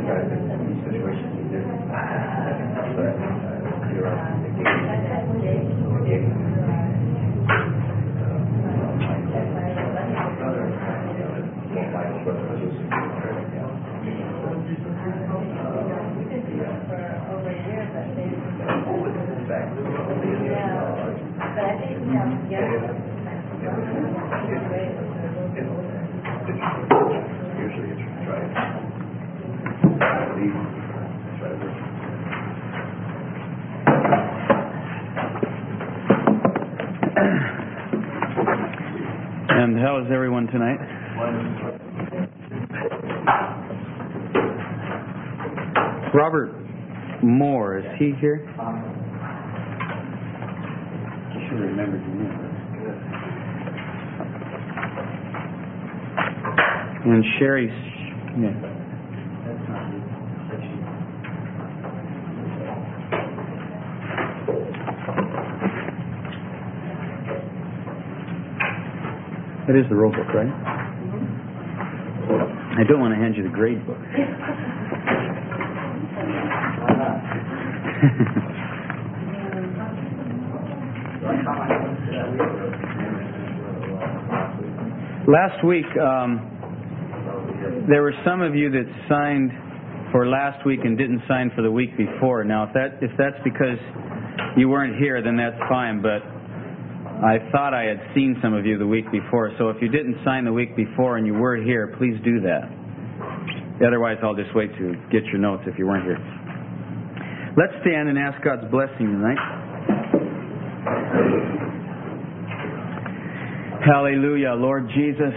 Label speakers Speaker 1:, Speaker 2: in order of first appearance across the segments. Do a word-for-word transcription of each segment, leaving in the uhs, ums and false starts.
Speaker 1: And how is everyone tonight? Robert Moore, is he here? You should remember your name. And Sherry Smith. That is the roll book, right? I don't want to hand you the grade book. Last week, um, there were some of you that signed for last week and didn't sign for the week before. Now, if that if that's because you weren't here, then that's fine, but I thought I had seen some of you the week before, so if you didn't sign the week before and you were here, please do that. Otherwise, I'll just wait to get your notes if you weren't here. Let's stand and ask God's blessing tonight. Hallelujah. Lord Jesus,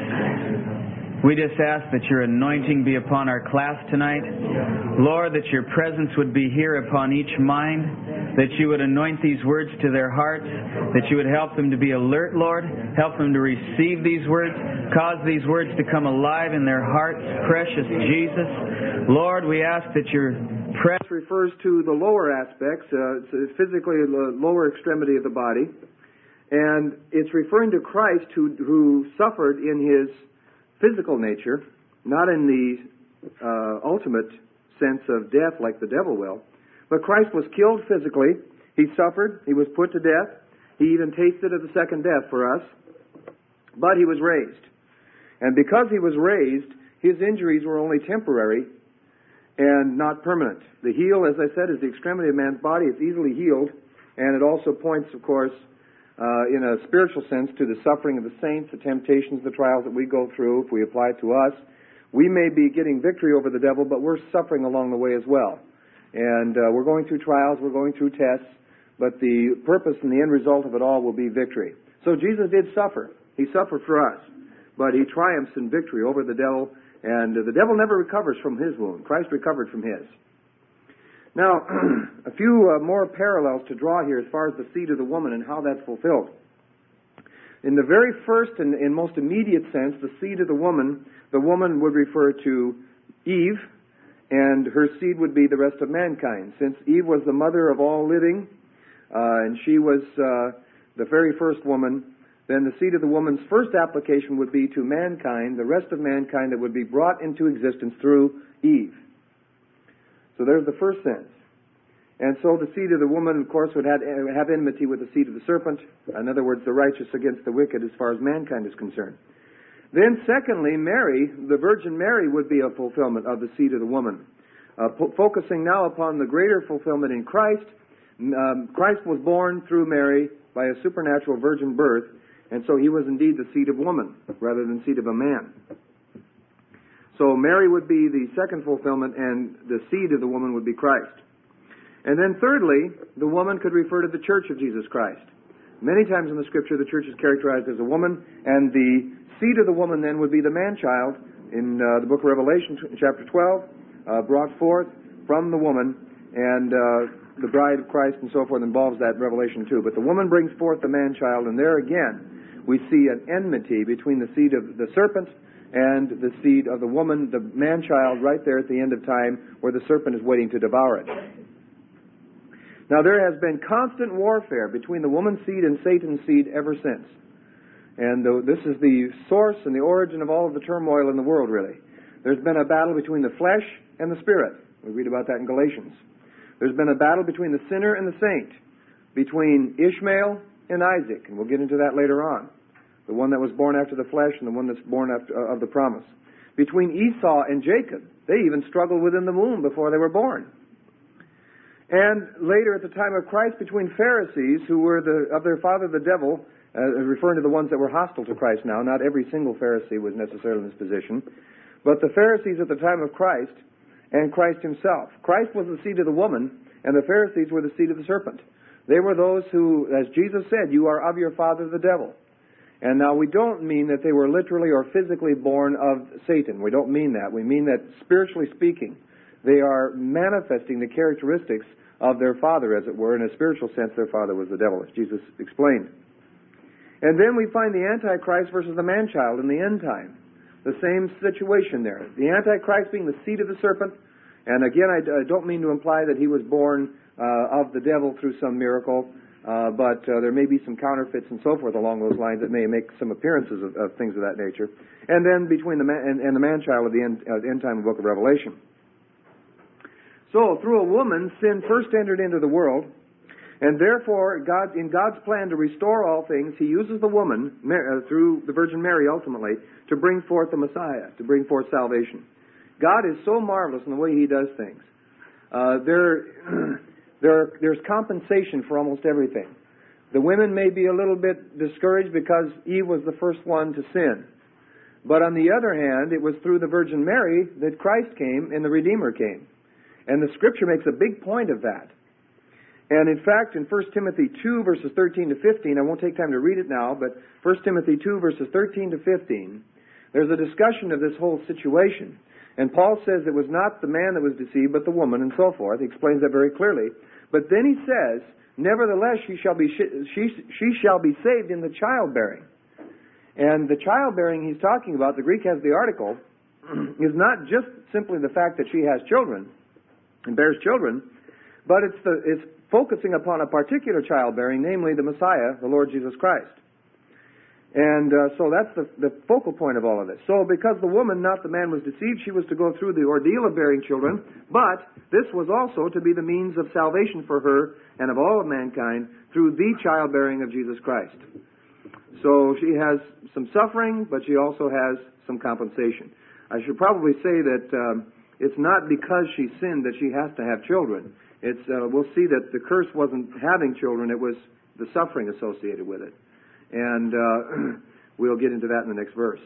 Speaker 1: we just ask that your anointing be upon our class tonight. Lord, that your presence would be here upon each mind, that you would anoint these words to their hearts, that you would help them to be alert, Lord, help them to receive these words, cause these words to come alive in their hearts, precious Jesus. Lord, we ask that your presence
Speaker 2: refers to the lower aspects, uh, it's physically the lower extremity of the body, and it's referring to Christ who, who suffered in his physical nature, not in the uh, ultimate sense of death like the devil will. But Christ was killed physically. He suffered. He was put to death. He even tasted of the second death for us. But he was raised. And because he was raised, his injuries were only temporary and not permanent. The heel, as I said, is the extremity of man's body. It's easily healed. And it also points, of course, Uh, in a spiritual sense, to the suffering of the saints, the temptations, the trials that we go through. If we apply it to us, we may be getting victory over the devil, but we're suffering along the way as well. And uh, we're going through trials, we're going through tests, but the purpose and the end result of it all will be victory. So Jesus did suffer. He suffered for us, but he triumphs in victory over the devil, and uh, the devil never recovers from his wound. Christ recovered from his. Now, a few uh, more parallels to draw here as far as the seed of the woman and how that's fulfilled. In the very first and, and most immediate sense, the seed of the woman, the woman would refer to Eve, and her seed would be the rest of mankind. Since Eve was the mother of all living, uh, and she was uh, the very first woman, then the seed of the woman's first application would be to mankind, the rest of mankind that would be brought into existence through Eve. So there's the first sense. And so the seed of the woman, of course, would have, have enmity with the seed of the serpent. In other words, the righteous against the wicked as far as mankind is concerned. Then secondly, Mary, the Virgin Mary, would be a fulfillment of the seed of the woman. Uh, po- focusing now upon the greater fulfillment in Christ, um, Christ was born through Mary by a supernatural virgin birth, and so he was indeed the seed of woman rather than seed of a man. So Mary would be the second fulfillment, and the seed of the woman would be Christ. And then thirdly, the woman could refer to the church of Jesus Christ. Many times in the Scripture, the church is characterized as a woman, and the seed of the woman then would be the man-child in uh, the book of Revelation, chapter twelve, uh, brought forth from the woman, and uh, the bride of Christ and so forth involves that in Revelation two. But the woman brings forth the man-child, and there again we see an enmity between the seed of the serpent and the seed of the woman, the man-child, right there at the end of time where the serpent is waiting to devour it. Now, there has been constant warfare between the woman's seed and Satan's seed ever since. And the, this is the source and the origin of all of the turmoil in the world, really. There's been a battle between the flesh and the Spirit. We read about that in Galatians. There's been a battle between the sinner and the saint, between Ishmael and Isaac, and we'll get into that later on. The one that was born after the flesh and the one that's born after, uh, of the promise. Between Esau and Jacob, they even struggled within the womb before they were born. And later at the time of Christ, between Pharisees, who were the, of their father the devil, uh, referring to the ones that were hostile to Christ now. Not every single Pharisee was necessarily in this position. But the Pharisees at the time of Christ and Christ himself. Christ was the seed of the woman, and the Pharisees were the seed of the serpent. They were those who, as Jesus said, you are of your father the devil. And now we don't mean that they were literally or physically born of Satan. We don't mean that. We mean that spiritually speaking, they are manifesting the characteristics of their father, as it were. In a spiritual sense, their father was the devil, as Jesus explained. And then we find the Antichrist versus the man-child in the end time. The same situation there. The Antichrist being the seed of the serpent. And again, I, I don't mean to imply that he was born uh, of the devil through some miracle. Uh, but uh, there may be some counterfeits and so forth along those lines that may make some appearances of, of things of that nature. And then between the man and, and the man-child of the end, uh, end time of the book of Revelation. So, through a woman, sin first entered into the world, and therefore, God, in God's plan to restore all things, He uses the woman, uh, through the Virgin Mary ultimately, to bring forth the Messiah, to bring forth salvation. God is so marvelous in the way He does things. Uh, there... There, there's compensation for almost everything. The women may be a little bit discouraged because Eve was the first one to sin. But on the other hand, it was through the Virgin Mary that Christ came and the Redeemer came. And the Scripture makes a big point of that. And in fact, in First Timothy two, verses thirteen to fifteen, I won't take time to read it now, but First Timothy two, verses thirteen to fifteen, there's a discussion of this whole situation. And Paul says it was not the man that was deceived, but the woman, and so forth. He explains that very clearly. But then he says, nevertheless, she shall be she, she shall be saved in the childbearing. And the childbearing he's talking about, the Greek has the article, is not just simply the fact that she has children and bears children, but it's the it's focusing upon a particular childbearing, namely the Messiah, the Lord Jesus Christ. And uh, so that's the, the focal point of all of this. So because the woman, not the man, was deceived, she was to go through the ordeal of bearing children, but this was also to be the means of salvation for her and of all of mankind through the childbearing of Jesus Christ. So she has some suffering, but she also has some compensation. I should probably say that um, it's not because she sinned that she has to have children. It's uh, we'll see that the curse wasn't having children, it was the suffering associated with it. And uh, we'll get into that in the next verse.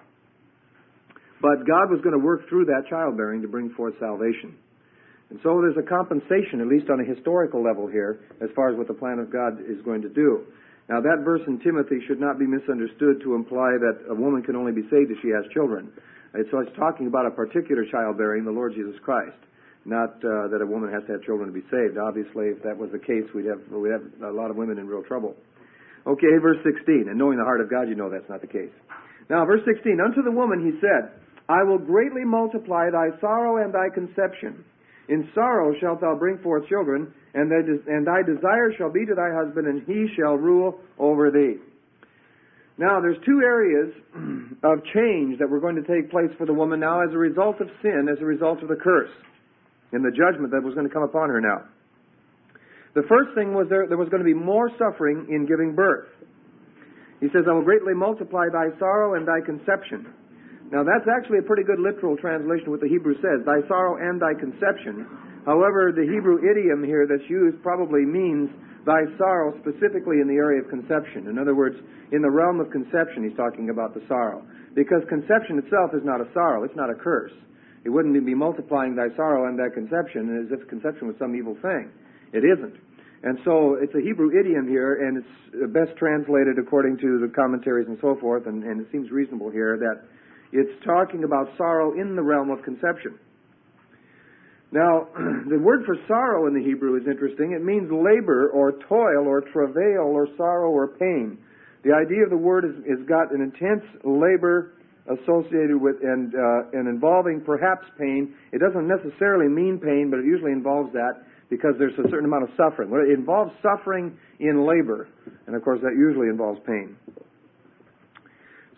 Speaker 2: But God was going to work through that childbearing to bring forth salvation. And so there's a compensation, at least on a historical level here, as far as what the plan of God is going to do. Now that verse in Timothy should not be misunderstood to imply that a woman can only be saved if she has children. And so it's talking about a particular childbearing, the Lord Jesus Christ. Not uh, that a woman has to have children to be saved. Obviously, if that was the case, we'd have, we'd have a lot of women in real trouble. Okay, verse sixteen. And knowing the heart of God, you know that's not the case. Now, verse sixteen. Unto the woman he said, I will greatly multiply thy sorrow and thy conception. In sorrow shalt thou bring forth children, and thy, des- and thy desire shall be to thy husband, and he shall rule over thee. Now, there's two areas of change that were going to take place for the woman now as a result of sin, as a result of the curse, and the judgment that was going to come upon her now. The first thing was there, there was going to be more suffering in giving birth. He says, I will greatly multiply thy sorrow and thy conception. Now that's actually a pretty good literal translation of what the Hebrew says, thy sorrow and thy conception. However, the Hebrew idiom here that's used probably means thy sorrow specifically in the area of conception. In other words, in the realm of conception he's talking about the sorrow. Because conception itself is not a sorrow, it's not a curse. It wouldn't be multiplying thy sorrow and thy conception as if conception was some evil thing. It isn't. And so it's a Hebrew idiom here, and it's best translated according to the commentaries and so forth, and, and it seems reasonable here that it's talking about sorrow in the realm of conception. Now, the word for sorrow in the Hebrew is interesting. It means labor or toil or travail or sorrow or pain. The idea of the word is, is got an intense labor associated with and, uh, and involving perhaps pain. It doesn't necessarily mean pain, but it usually involves that, because there's a certain amount of suffering. Well, it involves suffering in labor, and of course that usually involves pain.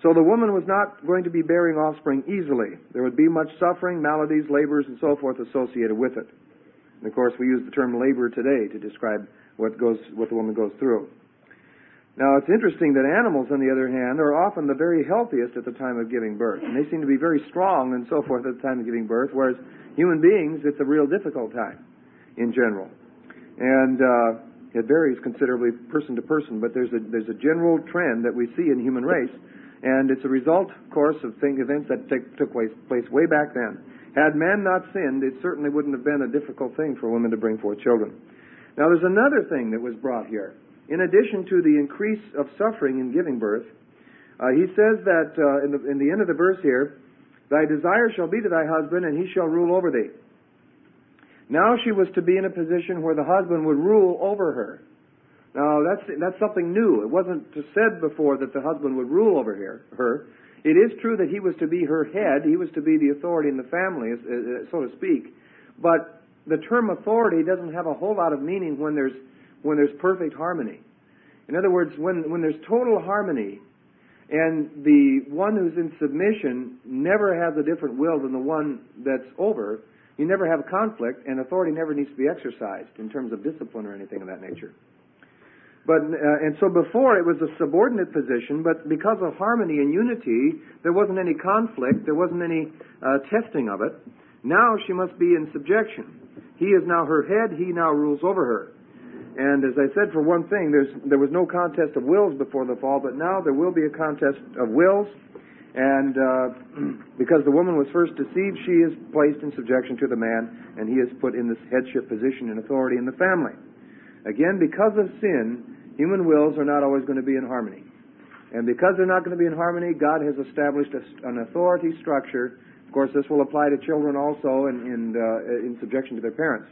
Speaker 2: So the woman was not going to be bearing offspring easily. There would be much suffering, maladies, labors, and so forth associated with it. And of course, we use the term labor today to describe what goes, what the woman goes through. Now, it's interesting that animals, on the other hand, are often the very healthiest at the time of giving birth. And they seem to be very strong and so forth at the time of giving birth, whereas human beings, it's a real difficult time in general. And uh, it varies considerably person to person, but there's a, there's a general trend that we see in the human race. And it's a result, of course, of thing, events that take, took place, place way back then. Had man not sinned, it certainly wouldn't have been a difficult thing for women to bring forth children. Now, there's another thing that was brought here. In addition to the increase of suffering in giving birth, uh, he says that uh, in, the, in the end of the verse here, thy desire shall be to thy husband, and he shall rule over thee. Now she was to be in a position where the husband would rule over her. Now, that's that's something new. It wasn't said before that the husband would rule over her. her. It is true that he was to be her head. He was to be the authority in the family, so to speak. But the term authority doesn't have a whole lot of meaning when there's when there's perfect harmony. In other words, when, when there's total harmony and the one who's in submission never has a different will than the one that's over, you never have conflict, and authority never needs to be exercised in terms of discipline or anything of that nature. But uh, and so before it was a subordinate position, but because of harmony and unity, there wasn't any conflict, there wasn't any uh, testing of it. Now she must be in subjection. He is now her head, he now rules over her. And as I said, for one thing, there's, there was no contest of wills before the fall, but now there will be a contest of wills. And uh, because the woman was first deceived, she is placed in subjection to the man, and he is put in this headship position and authority in the family. Again, because of sin, human wills are not always going to be in harmony. And because they're not going to be in harmony, God has established a, an authority structure. Of course, this will apply to children also in, in, uh, in subjection to their parents.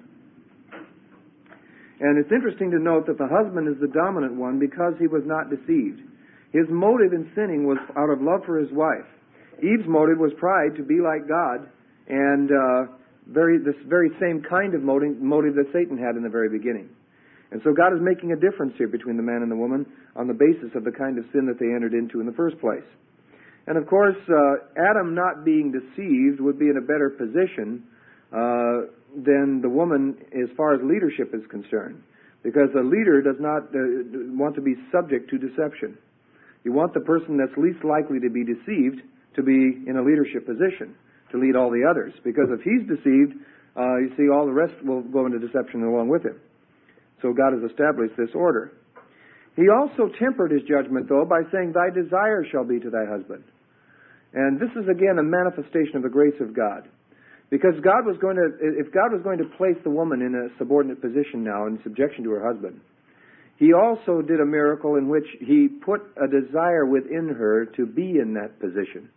Speaker 2: And it's interesting to note that the husband is the dominant one because he was not deceived. His motive in sinning was out of love for his wife. Eve's motive was pride to be like God, and uh, very this very same kind of motive, motive that Satan had in the very beginning. And so God is making a difference here between the man and the woman on the basis of the kind of sin that they entered into in the first place. And of course, uh, Adam not being deceived would be in a better position uh, than the woman as far as leadership is concerned, because a leader does not uh, want to be subject to deception. You want the person that's least likely to be deceived to be in a leadership position, to lead all the others, because if he's deceived, uh, you see, all the rest will go into deception along with him. So God has established this order. He also tempered his judgment, though, by saying, thy desire shall be to thy husband. And this is, again, a manifestation of the grace of God. Because God was going to, if God was going to place the woman in a subordinate position now in subjection to her husband, he also did a miracle in which he put a desire within her to be in that position.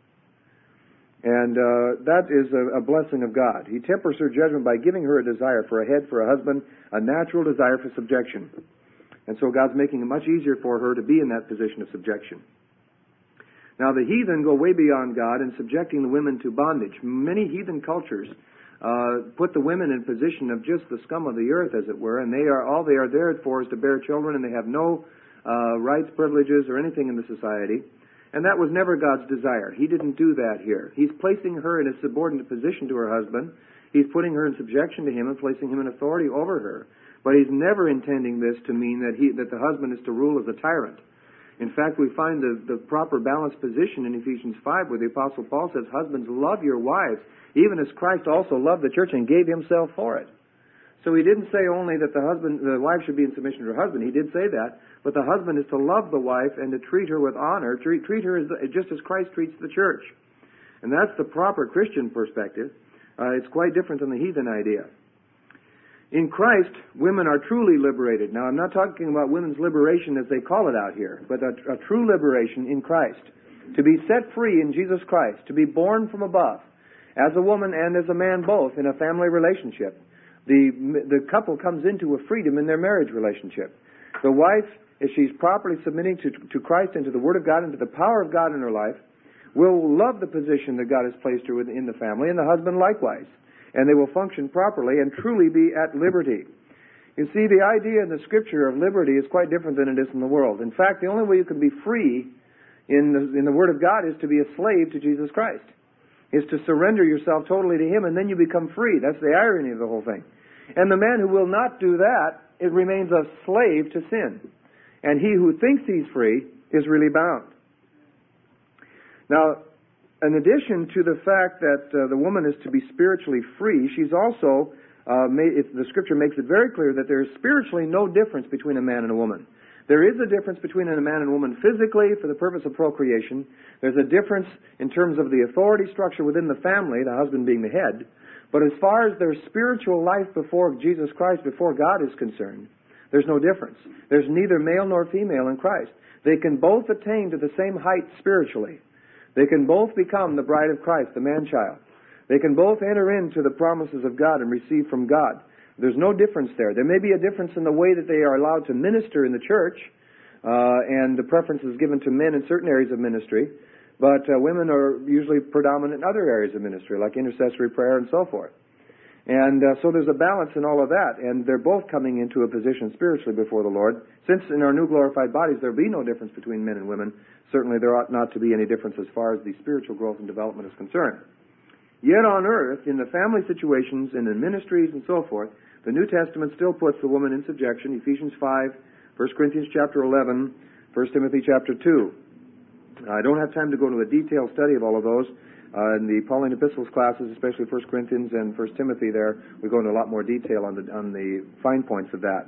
Speaker 2: And uh, that is a, a blessing of God. He tempers her judgment by giving her a desire for a head, for a husband, a natural desire for subjection. And so God's making it much easier for her to be in that position of subjection. Now, the heathen go way beyond God in subjecting the women to bondage. Many heathen cultures uh, put the women in position of just the scum of the earth, as it were, and they are all they are there for is to bear children, and they have no uh, rights, privileges, or anything in the society. And that was never God's desire. He didn't do that here. He's placing her in a subordinate position to her husband. He's putting her in subjection to him and placing him in authority over her. But he's never intending this to mean that he that the husband is to rule as a tyrant. In fact, we find the, the proper balanced position in Ephesians five, where the Apostle Paul says, husbands, love your wives, even as Christ also loved the church and gave himself for it. So he didn't say only that the husband, the wife should be in submission to her husband. He did say that. But the husband is to love the wife and to treat her with honor, treat, treat her as, just as Christ treats the church. And that's the proper Christian perspective. Uh, it's quite different than the heathen idea. In Christ, women are truly liberated. Now, I'm not talking about women's liberation as they call it out here, but a, a true liberation in Christ. To be set free in Jesus Christ, to be born from above, as a woman and as a man both, in a family relationship. The, the couple comes into a freedom in their marriage relationship. The wife, if she's properly submitting to, to Christ and to the Word of God and to the power of God in her life, will love the position that God has placed her in the family, and the husband likewise. And they will function properly and truly be at liberty. You see, the idea in the Scripture of liberty is quite different than it is in the world. In fact, the only way you can be free in the, in the Word of God is to be a slave to Jesus Christ, is to surrender yourself totally to Him, and then you become free. That's the irony of the whole thing. And the man who will not do that, it remains a slave to sin. And he who thinks he's free is really bound. Now, in addition to the fact that uh, the woman is to be spiritually free, she's also, uh, made, it, the Scripture makes it very clear that there is spiritually no difference between a man and a woman. There is a difference between a man and a woman physically for the purpose of procreation. There's a difference in terms of the authority structure within the family, the husband being the head. But as far as their spiritual life before Jesus Christ, before God is concerned, there's no difference. There's neither male nor female in Christ. They can both attain to the same height spiritually. They can both become the bride of Christ, the man-child. They can both enter into the promises of God and receive from God. There's no difference there. There may be a difference in the way that they are allowed to minister in the church, uh, and the preference is given to men in certain areas of ministry, but uh, women are usually predominant in other areas of ministry, like intercessory prayer and so forth. And uh, so there's a balance in all of that, and they're both coming into a position spiritually before the Lord. Since in our new glorified bodies there be no difference between men and women, certainly there ought not to be any difference as far as the spiritual growth and development is concerned. Yet on earth, in the family situations and in ministries and so forth, the New Testament still puts the woman in subjection. Ephesians five, First Corinthians chapter eleven, First Timothy chapter two. I don't have time to go into a detailed study of all of those. Uh, in the Pauline epistles classes, especially First Corinthians and First Timothy there, we go into a lot more detail on the, on the fine points of that.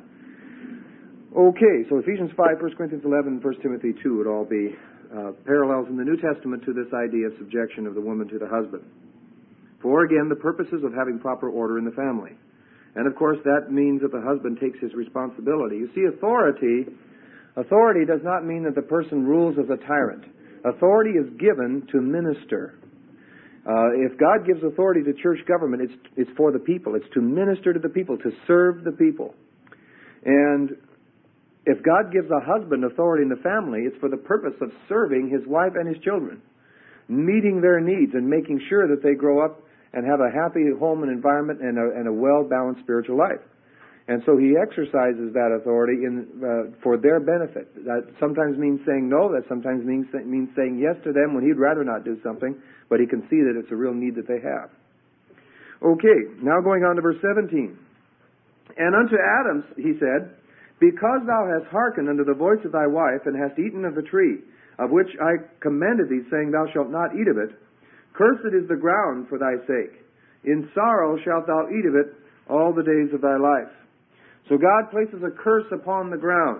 Speaker 2: Okay, so Ephesians five, First Corinthians eleven, and First Timothy two would all be uh, parallels in the New Testament to this idea of subjection of the woman to the husband. For, again, the purposes of having proper order in the family. And, of course, that means that the husband takes his responsibility. You see, authority, authority does not mean that the person rules as a tyrant. Authority is given to minister. Uh, if God gives authority to church government, it's, it's for the people. It's to minister to the people, to serve the people. And if God gives a husband authority in the family, it's for the purpose of serving his wife and his children, meeting their needs and making sure that they grow up and have a happy home and environment and a, and a well-balanced spiritual life. And so he exercises that authority in, uh, for their benefit. That sometimes means saying no, that sometimes means, means saying yes to them when he'd rather not do something, but he can see that it's a real need that they have. Okay, now going on to verse seventeen. And unto Adam he said, Because thou hast hearkened unto the voice of thy wife, and hast eaten of the tree, of which I commanded thee, saying, Thou shalt not eat of it, cursed is the ground for thy sake. In sorrow shalt thou eat of it all the days of thy life. So God places a curse upon the ground.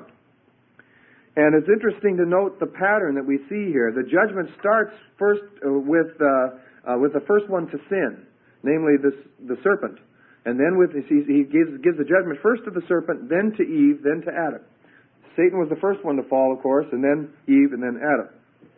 Speaker 2: And it's interesting to note the pattern that we see here. The judgment starts first uh, with uh, uh, with the first one to sin, namely this, the serpent. And then with he, he gives, gives the judgment first to the serpent, then to Eve, then to Adam. Satan was the first one to fall, of course, and then Eve, and then Adam.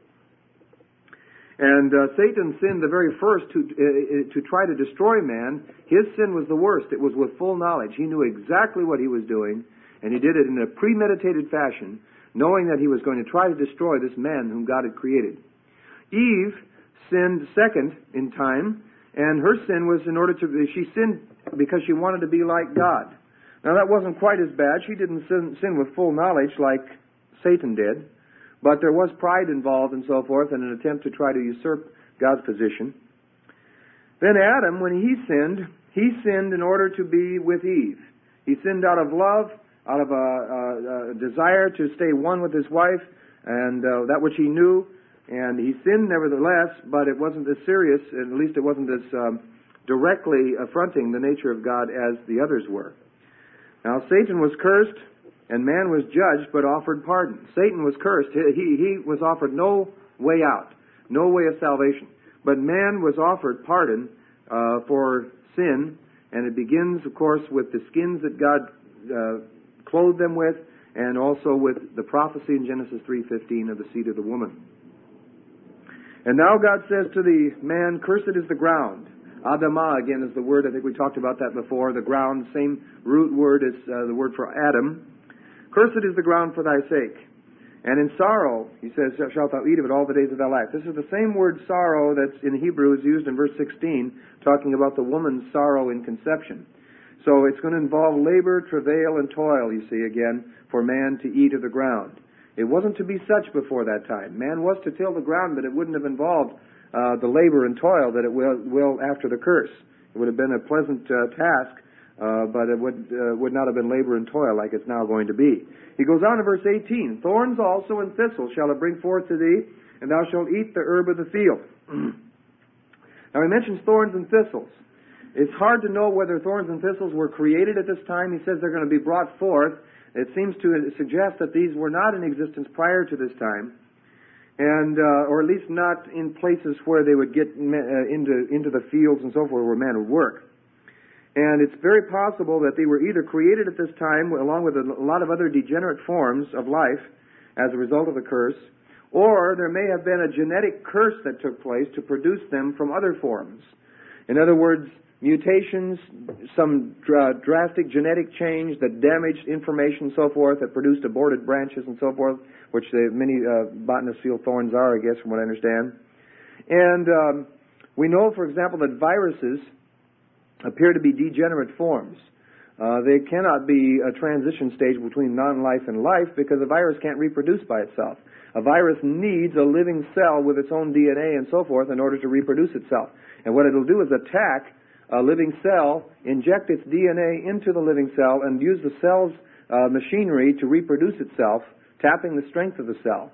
Speaker 2: And uh, Satan sinned the very first to uh, to try to destroy man. His sin was the worst. It was with full knowledge. He knew exactly what he was doing, and he did it in a premeditated fashion, knowing that he was going to try to destroy this man whom God had created. Eve sinned second in time, and her sin was in order to... She sinned because she wanted to be like God. Now, that wasn't quite as bad. She didn't sin, sin with full knowledge like Satan did. But there was pride involved and so forth, and an attempt to try to usurp God's position. Then Adam, when he sinned, he sinned in order to be with Eve. He sinned out of love, out of a, a, a desire to stay one with his wife, and uh, that which he knew. And he sinned nevertheless, but it wasn't as serious, at least it wasn't as um, directly affronting the nature of God as the others were. Now, Satan was cursed, and man was judged, but offered pardon. Satan was cursed. He, he was offered no way out, no way of salvation. But man was offered pardon uh, for sin, and it begins, of course, with the skins that God uh, clothed them with, and also with the prophecy in Genesis three fifteen of the seed of the woman. And now God says to the man, Cursed is the ground. Adamah, again, is the word, I think we talked about that before, the ground, same root word as uh, the word for Adam. Cursed is the ground for thy sake. And in sorrow, he says, shalt thou eat of it all the days of thy life. This is the same word sorrow that's in Hebrew is used in verse sixteen, talking about the woman's sorrow in conception. So it's going to involve labor, travail, and toil, you see, again, for man to eat of the ground. It wasn't to be such before that time. Man was to till the ground, but it wouldn't have involved uh, the labor and toil that it will, will after the curse. It would have been a pleasant uh, task, uh, but it would, uh, would not have been labor and toil like it's now going to be. He goes on to verse eighteen, "Thorns also and thistles shall it bring forth to thee, and thou shalt eat the herb of the field." Now he mentions thorns and thistles. It's hard to know whether thorns and thistles were created at this time. He says they're going to be brought forth. It seems to suggest that these were not in existence prior to this time, and uh, or at least not in places where they would get uh, into into the fields and so forth where man would work. And it's very possible that they were either created at this time along with a lot of other degenerate forms of life as a result of the curse, or there may have been a genetic curse that took place to produce them from other forms. In other words, mutations, some dr- drastic genetic change that damaged information and so forth, that produced aborted branches and so forth, which the, many uh, botanists feel thorns are, I guess, from what I understand. And um, we know, for example, that viruses appear to be degenerate forms. Uh, they cannot be a transition stage between non-life and life because a virus can't reproduce by itself. A virus needs a living cell with its own D N A and so forth in order to reproduce itself. And what it'll do is attack a living cell, inject its D N A into the living cell, and use the cell's uh, machinery to reproduce itself, tapping the strength of the cell.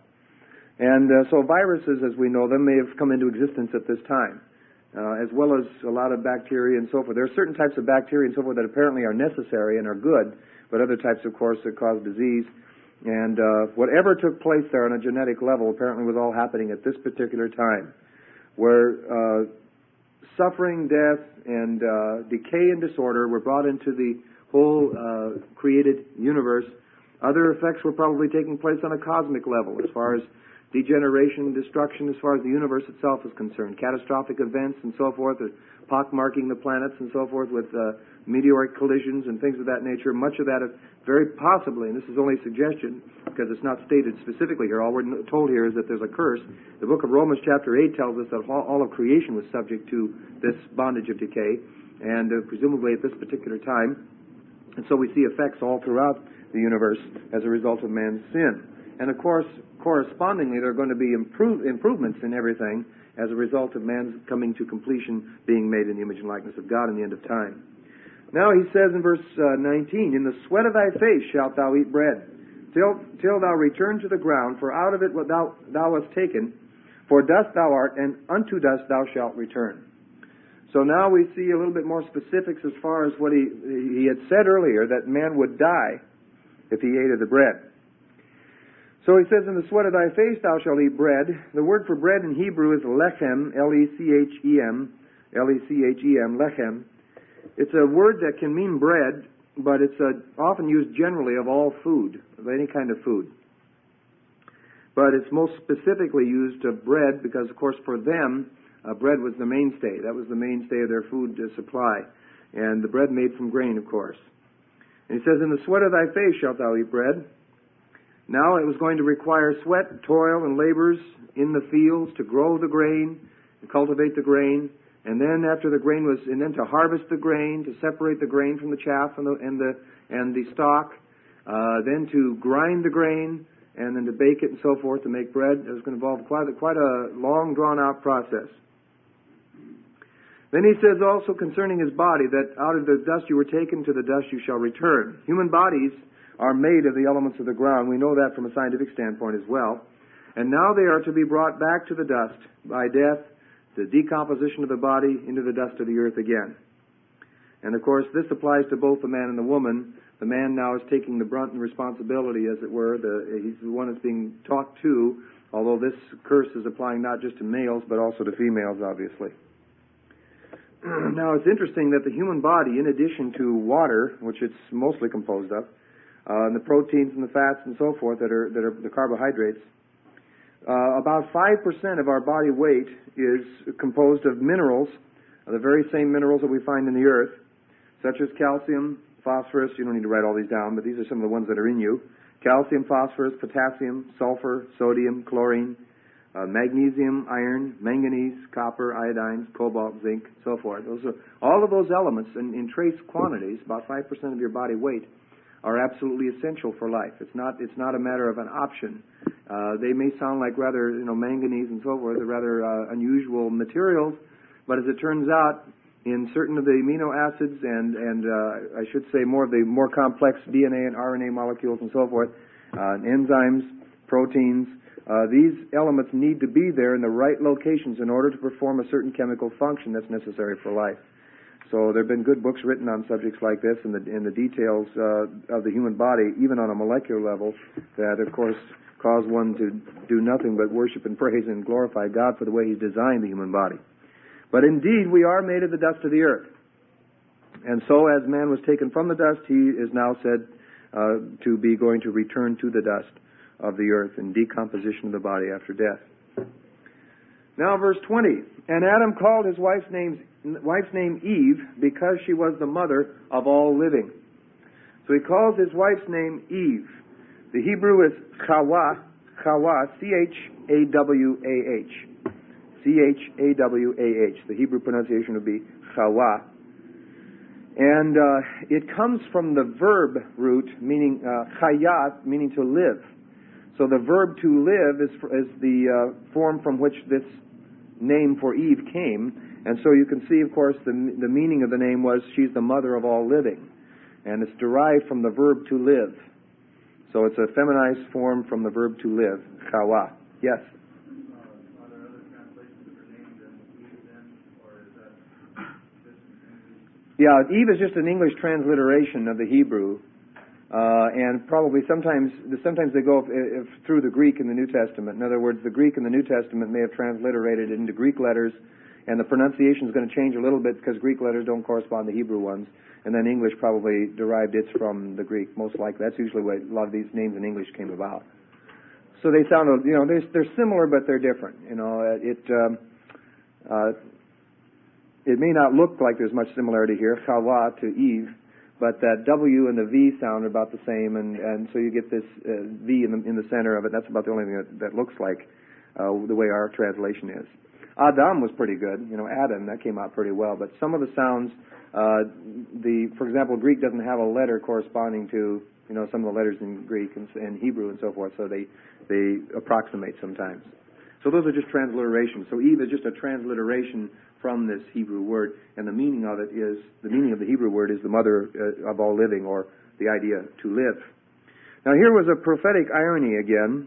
Speaker 2: And uh, so viruses, as we know them, may have come into existence at this time, uh, as well as a lot of bacteria and so forth. There are certain types of bacteria and so forth that apparently are necessary and are good, but other types, of course, that cause disease. And uh, whatever took place there on a genetic level apparently was all happening at this particular time, where uh, suffering, death, and uh, decay and disorder were brought into the whole uh, created universe. Other effects were probably taking place on a cosmic level as far as degeneration and destruction, as far as the universe itself is concerned. Catastrophic events and so forth, uh, pockmarking the planets and so forth with uh, meteoric collisions and things of that nature. Much of that is very possibly, and this is only suggestion because it's not stated specifically here, all we're told here is that there's a curse. The book of Romans chapter eight tells us that all of creation was subject to this bondage of decay, and uh, presumably at this particular time. And so we see effects all throughout the universe as a result of man's sin. And of course, correspondingly, there are going to be improve, improvements in everything as a result of man's coming to completion, being made in the image and likeness of God in the end of time. Now he says in verse uh, nineteen, "In the sweat of thy face shalt thou eat bread, till, till thou return to the ground, for out of it what thou, thou hast taken, for dust thou art, and unto dust thou shalt return." So now we see a little bit more specifics as far as what he, he had said earlier, that man would die if he ate of the bread. So he says, "In the sweat of thy face thou shalt eat bread." The word for bread in Hebrew is lechem, L E C H E M, L E C H E M, lechem. It's a word that can mean bread, but it's uh, often used generally of all food, of any kind of food. But it's most specifically used of bread because, of course, for them, uh, bread was the mainstay. That was the mainstay of their food uh, supply. And the bread made from grain, of course. And he says, "In the sweat of thy face shalt thou eat bread." Now it was going to require sweat, toil, and labors in the fields to grow the grain and cultivate the grain, and then after the grain was, and then to harvest the grain, to separate the grain from the chaff and the and the and the stalk, uh, then to grind the grain, and then to bake it and so forth to make bread. It was going to involve quite a, quite a long, drawn-out process. Then he says also concerning his body that out of the dust you were taken, to the dust you shall return. Human bodies are made of the elements of the ground. We know that from a scientific standpoint as well. And now they are to be brought back to the dust by death, the decomposition of the body into the dust of the earth again. And of course, this applies to both the man and the woman. The man now is taking the brunt and responsibility, as it were. The, he's the one that's being talked to, although this curse is applying not just to males, but also to females, obviously. Now, it's interesting that the human body, in addition to water, which it's mostly composed of, Uh, and the proteins and the fats and so forth that are that are the carbohydrates. Uh, about five percent of our body weight is composed of minerals, uh, the very same minerals that we find in the earth, such as calcium, phosphorus. You don't need to write all these down, but these are some of the ones that are in you. Calcium, phosphorus, potassium, sulfur, sodium, chlorine, uh, magnesium, iron, manganese, copper, iodine, cobalt, zinc, so forth. Those are all of those elements in, in trace quantities, about five percent of your body weight, are absolutely essential for life. It's not it's not a matter of an option. Uh, they may sound like rather, you know, manganese and so forth, are rather uh, unusual materials, but as it turns out, in certain of the amino acids and, and uh, I should say more of the more complex D N A and R N A molecules and so forth, uh, enzymes, proteins, uh, these elements need to be there in the right locations in order to perform a certain chemical function that's necessary for life. So there have been good books written on subjects like this and the, in the details uh, of the human body, even on a molecular level, that of course cause one to do nothing but worship and praise and glorify God for the way He's designed the human body. But indeed, we are made of the dust of the earth. And so as man was taken from the dust, he is now said uh, to be going to return to the dust of the earth in decomposition of the body after death. Now verse twenty, and Adam called his wife's name, wife's name Eve because she was the mother of all living. So he calls his wife's name Eve. The Hebrew is Chawa, Chawa, C H A W A H. C H A W A H. The Hebrew pronunciation would be Chawa. And uh, it comes from the verb root, meaning uh, chayat, meaning to live. So the verb to live is, is the uh, form from which this name for Eve came. And so you can see, of course, the, the meaning of the name was she's the mother of all living. And it's derived from the verb to live. So it's a feminized form from the verb to live, chawa. Yes? Yeah, Eve is just an English transliteration of the Hebrew, uh, and probably sometimes sometimes they go if, if through the Greek in the New Testament. In other words, the Greek in the New Testament may have transliterated it into Greek letters, and the pronunciation is going to change a little bit because Greek letters don't correspond to Hebrew ones, and then English probably derived its from the Greek, most likely. That's usually why a lot of these names in English came about. So they sound, you know, they're, they're similar, but they're different. You know, it... Um, uh, It may not look like there's much similarity here, Chawa to Eve, but that W and the V sound are about the same, and, and so you get this uh, V in the, in the center of it. That's about the only thing that, that looks like uh, the way our translation is. Adam was pretty good, you know, Adam, that came out pretty well, but some of the sounds, uh, the for example, Greek doesn't have a letter corresponding to, you know, some of the letters in Greek and, and Hebrew and so forth, so they, they approximate sometimes. So those are just transliterations. So Eve is just a transliteration from this Hebrew word, and the meaning of it is, the meaning of the Hebrew word is the mother uh, of all living, or the idea to live. Now here was a prophetic irony again,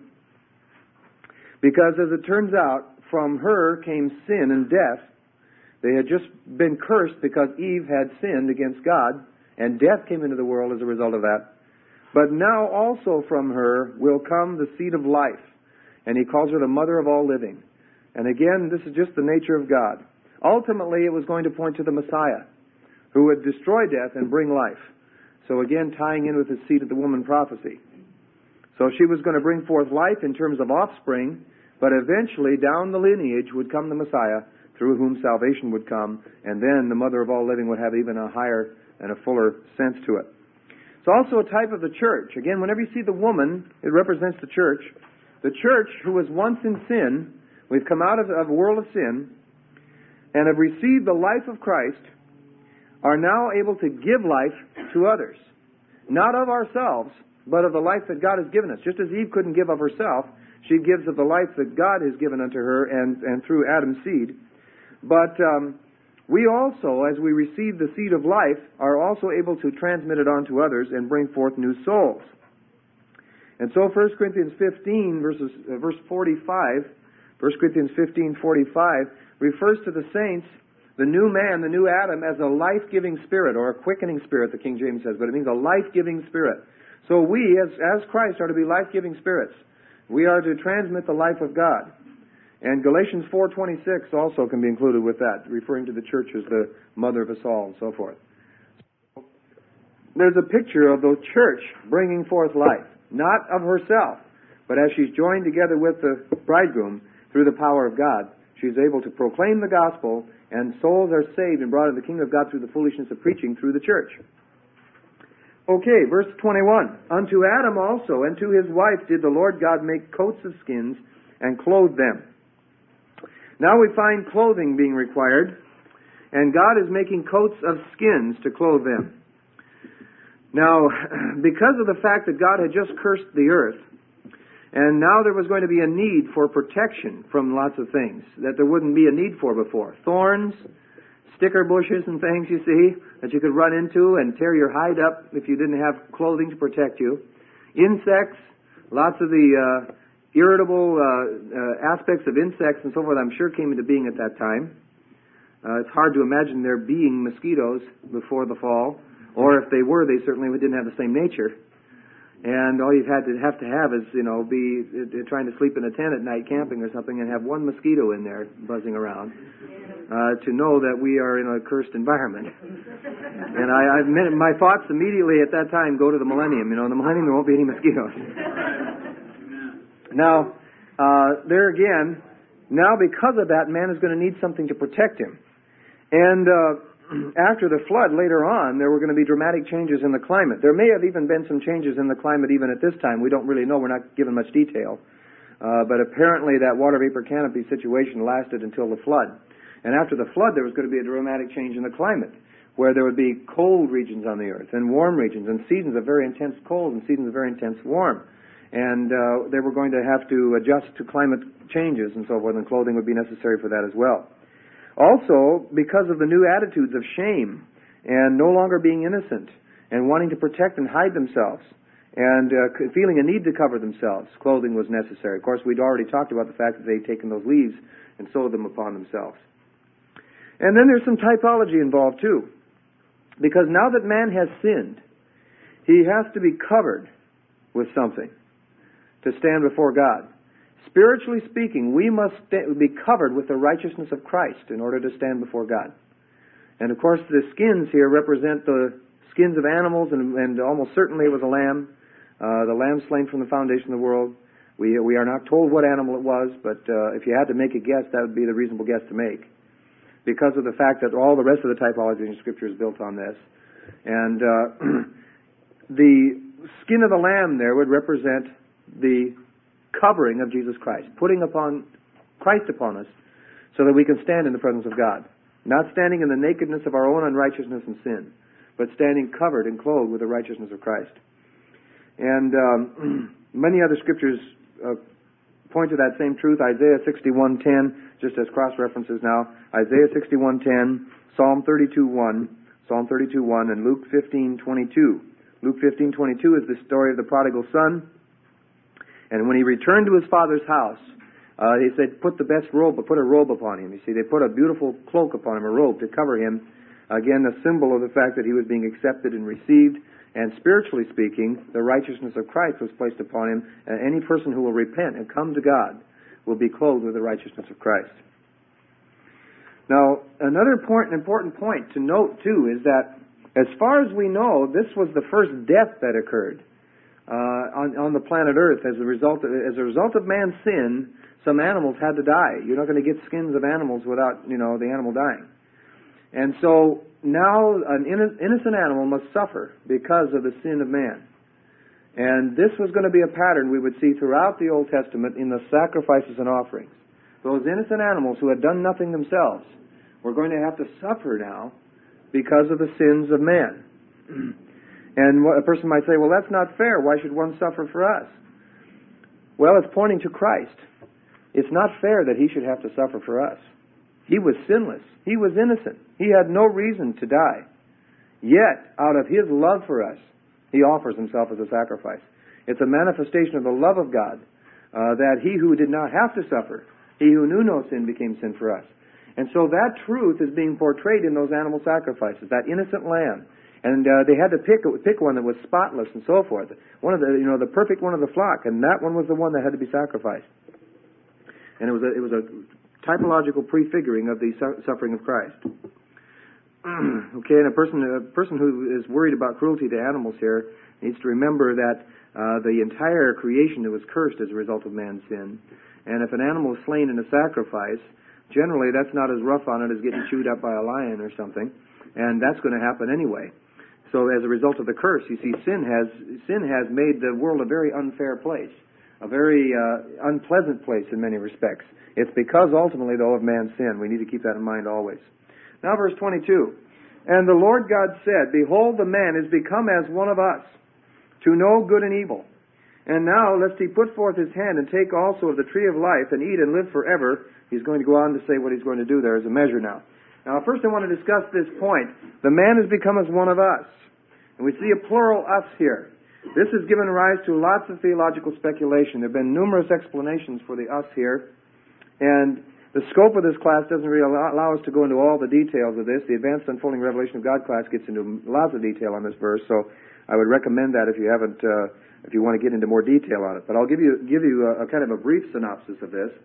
Speaker 2: because as it turns out, from her came sin and death. They had just been cursed because Eve had sinned against God, and death came into the world as a result of that. But now also from her will come the seed of life, and he calls her the mother of all living. And again, this is just the nature of God. Ultimately, it was going to point to the Messiah, who would destroy death and bring life. So again, tying in with the seed of the woman prophecy. So she was going to bring forth life in terms of offspring, but eventually down the lineage would come the Messiah, through whom salvation would come, and then the mother of all living would have even a higher and a fuller sense to it. It's also a type of the church. Again, whenever you see the woman, it represents the church. The church, who was once in sin, we've come out of, of a world of sin, and have received the life of Christ, are now able to give life to others. Not of ourselves, but of the life that God has given us. Just as Eve couldn't give of herself, she gives of the life that God has given unto her and, and through Adam's seed. But um, we also, as we receive the seed of life, are also able to transmit it on to others and bring forth new souls. And so First Corinthians fifteen, verses, uh, verse forty-five, First Corinthians fifteen, forty-five, refers to the saints, the new man, the new Adam, as a life-giving spirit, or a quickening spirit, the King James says, but it means a life-giving spirit. So we, as, as Christ, are to be life-giving spirits. We are to transmit the life of God. And Galatians four twenty-six also can be included with that, referring to the church as the mother of us all and so forth. There's a picture of the church bringing forth life, not of herself, but as she's joined together with the bridegroom through the power of God, she's able to proclaim the gospel, and souls are saved and brought into the kingdom of God through the foolishness of preaching through the church. Okay, verse twenty-one. Unto Adam also and to his wife did the Lord God make coats of skins and clothe them. Now we find clothing being required, and God is making coats of skins to clothe them. Now, because of the fact that God had just cursed the earth, and now there was going to be a need for protection from lots of things that there wouldn't be a need for before. Thorns, sticker bushes and things, you see, that you could run into and tear your hide up if you didn't have clothing to protect you. Insects, lots of the uh, irritable uh, uh, aspects of insects and so forth, I'm sure came into being at that time. Uh, it's hard to imagine there being mosquitoes before the fall, or if they were, they certainly didn't have the same nature. And all you've had to have to have is, you know, be uh, trying to sleep in a tent at night camping or something and have one mosquito in there buzzing around uh, to know that we are in a cursed environment. And I, I my thoughts immediately at that time go to the millennium. You know, in the millennium there won't be any mosquitoes. Now, uh, there again, now because of that, man is going to need something to protect him. And uh, after the flood, later on, there were going to be dramatic changes in the climate. There may have even been some changes in the climate even at this time. We don't really know. We're not given much detail. Uh, but apparently that water vapor canopy situation lasted until the flood. And after the flood, there was going to be a dramatic change in the climate, where there would be cold regions on the earth and warm regions, and seasons of very intense cold and seasons of very intense warm. And uh, they were going to have to adjust to climate changes and so forth, and clothing would be necessary for that as well. Also, because of the new attitudes of shame and no longer being innocent and wanting to protect and hide themselves and uh, feeling a need to cover themselves, clothing was necessary. Of course, we'd already talked about the fact that they'd taken those leaves and sewed them upon themselves. And then there's some typology involved too, because now that man has sinned, he has to be covered with something to stand before God. Spiritually speaking, we must be covered with the righteousness of Christ in order to stand before God. And of course, the skins here represent the skins of animals, and, and almost certainly it was a lamb, uh, the lamb slain from the foundation of the world. We we are not told what animal it was, but uh, if you had to make a guess, that would be the reasonable guess to make, because of the fact that all the rest of the typology in Scripture is built on this. And uh, the skin of the lamb there would represent the covering of Jesus Christ, putting upon Christ upon us so that we can stand in the presence of God. Not standing in the nakedness of our own unrighteousness and sin, but standing covered and clothed with the righteousness of Christ. And um, many other scriptures uh, point to that same truth. Isaiah sixty-one ten, just as cross-references now. Isaiah sixty-one ten, Psalm thirty-two one, Psalm thirty-two one, and Luke fifteen twenty-two. Luke fifteen twenty-two is the story of the prodigal son. And when he returned to his father's house, uh, he said, put the best robe, put a robe upon him. You see, they put a beautiful cloak upon him, a robe to cover him. Again, a symbol of the fact that he was being accepted and received. And spiritually speaking, the righteousness of Christ was placed upon him. And any person who will repent and come to God will be clothed with the righteousness of Christ. Now, another point, an important point to note, too, is that as far as we know, this was the first death that occurred Uh, on, on the planet Earth as a result of, as a result of man's sin. Some animals had to die. You're not going to get skins of animals without, you know, the animal dying. And so now an innocent animal must suffer because of the sin of man. And this was going to be a pattern we would see throughout the Old Testament in the sacrifices and offerings. Those innocent animals who had done nothing themselves were going to have to suffer now because of the sins of man. And a person might say, well, that's not fair. Why should one suffer for us? Well, it's pointing to Christ. It's not fair that he should have to suffer for us. He was sinless. He was innocent. He had no reason to die. Yet, out of his love for us, he offers himself as a sacrifice. It's a manifestation of the love of God, uh, that he who did not have to suffer, he who knew no sin, became sin for us. And so that truth is being portrayed in those animal sacrifices, that innocent lamb. And uh, they had to pick pick one that was spotless and so forth. One of the, you know, the perfect one of the flock, and that one was the one that had to be sacrificed. And it was a, it was a typological prefiguring of the su- suffering of Christ. Okay, and a person a person who is worried about cruelty to animals here needs to remember that uh, the entire creation was cursed as a result of man's sin. And if an animal is slain in a sacrifice, generally that's not as rough on it as getting chewed up by a lion or something, and that's going to happen anyway. So as a result of the curse, you see, sin has sin has made the world a very unfair place, a very uh, unpleasant place in many respects. It's because ultimately, though, of man's sin. We need to keep that in mind always. Now, verse twenty-two. And the Lord God said, Behold, the man is become as one of us, to know good and evil. And now, lest he put forth his hand and take also of the tree of life and eat and live forever. He's going to go on to say what he's going to do there as a measure now. Now, first I want to discuss this point. The man has become as one of us. And we see a plural us here. This has given rise to lots of theological speculation. There have been numerous explanations for the us here. And the scope of this class doesn't really allow us to go into all the details of this. The Advanced Unfolding Revelation of God class gets into lots of detail on this verse, so I would recommend that if you haven't, uh, if you want to get into more detail on it. But I'll give you give you a, a kind of a brief synopsis of this.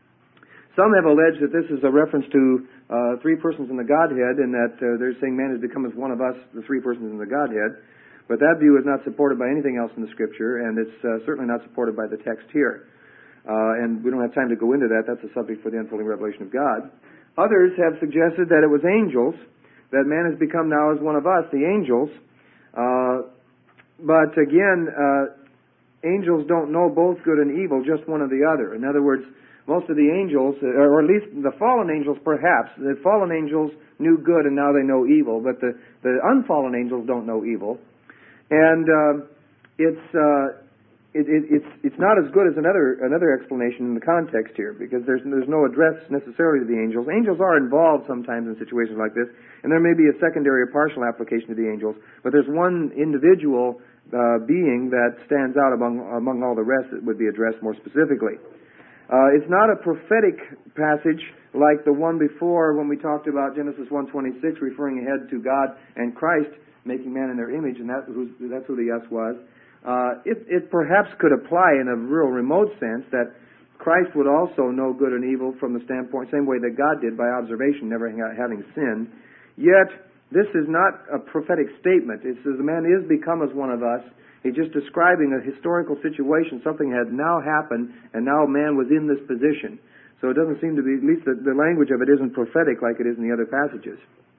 Speaker 2: Some have alleged that this is a reference to uh, three persons in the Godhead, and that uh, they're saying man has become as one of us, the three persons in the Godhead. But that view is not supported by anything else in the Scripture, and it's uh, certainly not supported by the text here. Uh, and we don't have time to go into that. That's a subject for the unfolding revelation of God. Others have suggested that it was angels, that man has become now as one of us, the angels. Uh, but again, uh, angels don't know both good and evil, just one or the other. In other words, most of the angels, or at least the fallen angels perhaps, the fallen angels knew good and now they know evil, but the, the unfallen angels don't know evil. And uh, it's... Uh, It, it, it's it's not as good as another another explanation in the context here, because there's there's no address necessarily to the angels. Angels are involved sometimes in situations like this, and there may be a secondary or partial application to the angels, but there's one individual uh, being that stands out among among all the rest that would be addressed more specifically. Uh, it's not a prophetic passage like the one before when we talked about Genesis one twenty-six, referring ahead to God and Christ making man in their image, and that who's, that's who the us was. Uh, it, it perhaps could apply in a real remote sense that Christ would also know good and evil from the standpoint, same way that God did by observation, never having sinned. Yet, this is not a prophetic statement. It says the man is become as one of us. He's just describing a historical situation. Something had now happened, and now man was in this position. So it doesn't seem to be, at least the, the language of it isn't prophetic like it is in the other passages.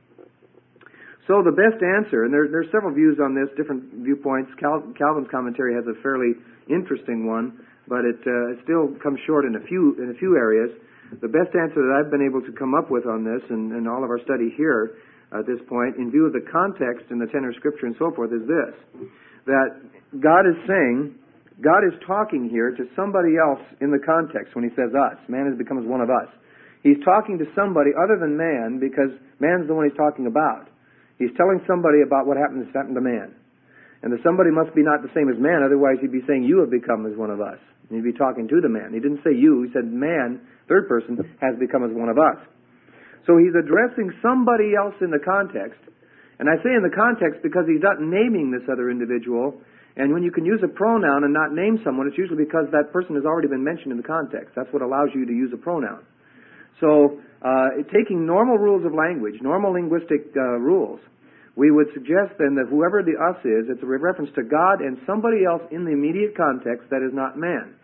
Speaker 2: So the best answer, and there, there are several views on this, different viewpoints. Cal, Calvin's commentary has a fairly interesting one, but it uh, still comes short in a few in a few areas. The best answer that I've been able to come up with on this, and, and all of our study here at this point, in view of the context and the tenor of Scripture and so forth, is this: that God is saying, God is talking here to somebody else in the context when He says us. Man has become as one of us. He's talking to somebody other than man, because man's the one He's talking about. He's telling somebody about what happened to happened to man. And the somebody must be not the same as man, otherwise he'd be saying, you have become as one of us. And he'd be talking to the man. He didn't say you, he said man, third person, has become as one of us. So he's addressing somebody else in the context. And I say in the context because he's not naming this other individual. And when you can use a pronoun and not name someone, it's usually because that person has already been mentioned in the context. That's what allows you to use a pronoun. So, uh, taking normal rules of language, normal linguistic uh, rules, we would suggest then that whoever the us is, it's a reference to God and somebody else in the immediate context that is not man.